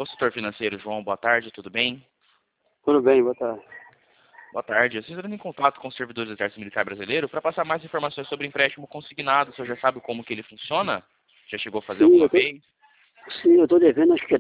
Consultor financeiro, João, boa tarde, tudo bem? Tudo bem, boa tarde. Boa tarde. Eu estou entrando em contato com os servidores do Exército Militar Brasileiro para passar mais informações sobre empréstimo consignado. O senhor já sabe como que ele funciona? Já chegou a fazer Sim, alguma vez? eu tô devendo acho que é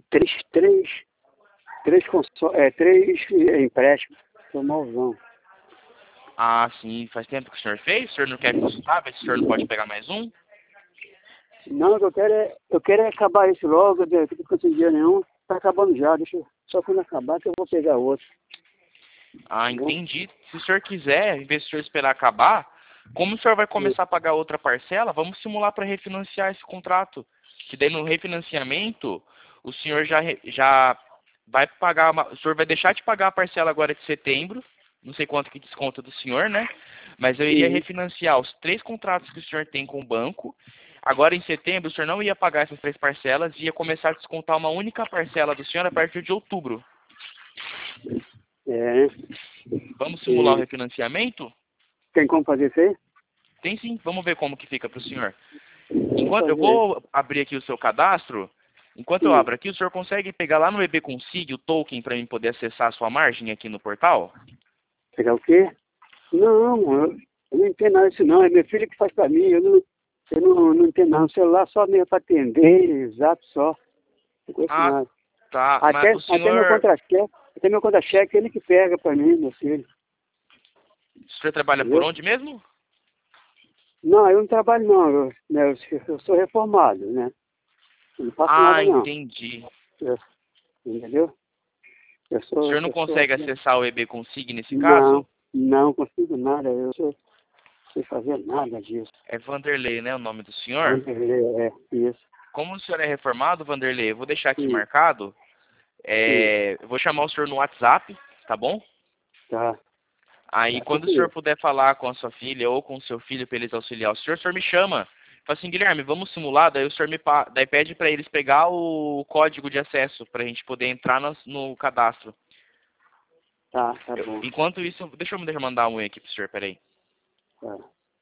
três empréstimos. Tô malzão. Ah, sim. Faz tempo que o senhor fez? O senhor não quer consultar? Ver se o senhor não pode pegar mais um? Não, eu quero é acabar isso logo, que eu não tô sem dinheiro nenhum. Tá acabando já, só quando acabar que eu vou pegar outro. Ah, Tá bom? entendi. Se o senhor quiser, em vez de o senhor esperar acabar, como o senhor vai começar a pagar outra parcela, vamos simular para refinanciar esse contrato. Que daí no refinanciamento, o senhor já vai pagar, o senhor vai deixar de pagar a parcela agora de setembro, não sei quanto que desconta do senhor, né? Mas eu iria Sim. refinanciar os 3 contratos que o senhor tem com o banco. Agora em setembro, o senhor não ia pagar essas 3 parcelas, ia começar a descontar uma única parcela do senhor a partir de outubro. É. Vamos simular o E refinanciamento? tem como fazer isso aí? Tem sim, vamos ver como que fica para o senhor. Vamos Enquanto eu fazer. vou abrir aqui o seu cadastro, enquanto eu Sim. abro aqui, o senhor consegue pegar lá no EB Consig o token para mim poder acessar a sua margem aqui no portal? Pegar o quê? Não, eu não entendo nada disso não. É meu filho que faz pra mim. Eu não entendo nada. O celular só mesmo pra atender, exato só. Não conheço Ah, nada. tá. Mas Até, o até meu senhor, contra-cheque, ele que pega pra mim, meu filho. trabalha por Entendeu? onde mesmo? Não, eu não trabalho não, eu sou reformado, né? Eu não faço Ah, nada não. entendi. Eu- Entendeu? O senhor não Eu sou. consegue acessar o EB Consig nesse caso? Não, não consigo nada, não sei fazer nada disso. É Vanderlei, né, o nome do senhor? Vanderlei, isso. Como o senhor é reformado, Vanderlei, eu vou deixar aqui Sim, marcado. sim, Eu vou chamar o senhor no WhatsApp, tá bom? tá. Aí, Tá aqui quando o senhor comigo. puder falar com a sua filha ou com o seu filho para eles auxiliar o senhor me chama. Fala assim, Guilherme, vamos simular, daí o senhor daí pede para eles pegar o código de acesso para a gente poder entrar no cadastro. Tá bom. Enquanto isso, deixa eu mandar um aqui pro senhor, peraí. Tá.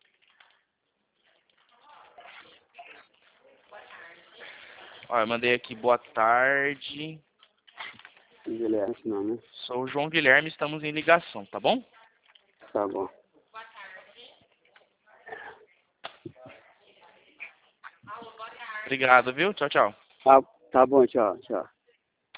Ó, eu mandei aqui, boa tarde. Guilherme, não, né? Sou o João Guilherme, estamos em ligação, tá bom? Tá bom. Obrigado, viu? Tchau, tchau. Tá, tá bom, tchau, tchau.